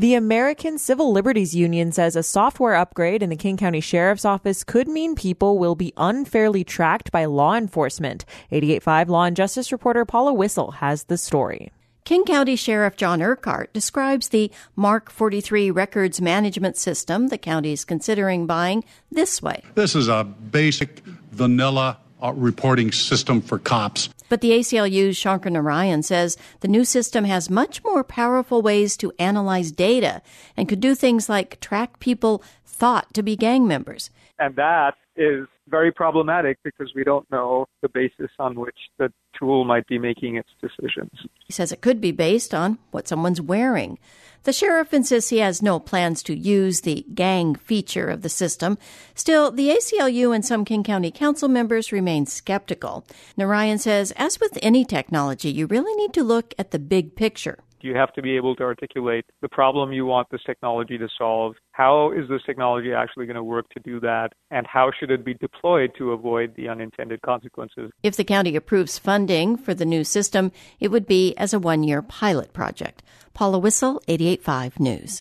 The American Civil Liberties Union says a software upgrade in the King County Sheriff's Office could mean people will be unfairly tracked by law enforcement. 88.5 Law and Justice reporter Paula Whistle has the story. King County Sheriff John Urquhart describes the Mark 43 records management system the county is considering buying this way. This is a basic vanilla reporting system for cops. But the ACLU's Shankar Narayan says the new system has much more powerful ways to analyze data and could do things like track people thought to be gang members. And that is very problematic because we don't know the basis on which the tool might be making its decisions. He says it could be based on what someone's wearing. The sheriff insists he has no plans to use the gang feature of the system. Still, the ACLU and some King County Council members remain skeptical. Narayan says, as with any technology, you really need to look at the big picture. You have to be able to articulate the problem you want this technology to solve. How is this technology actually going to work to do that? And how should it be deployed to avoid the unintended consequences? If the county approves funding for the new system, it would be as a one-year pilot project. Paula Whistle, 88.5 News.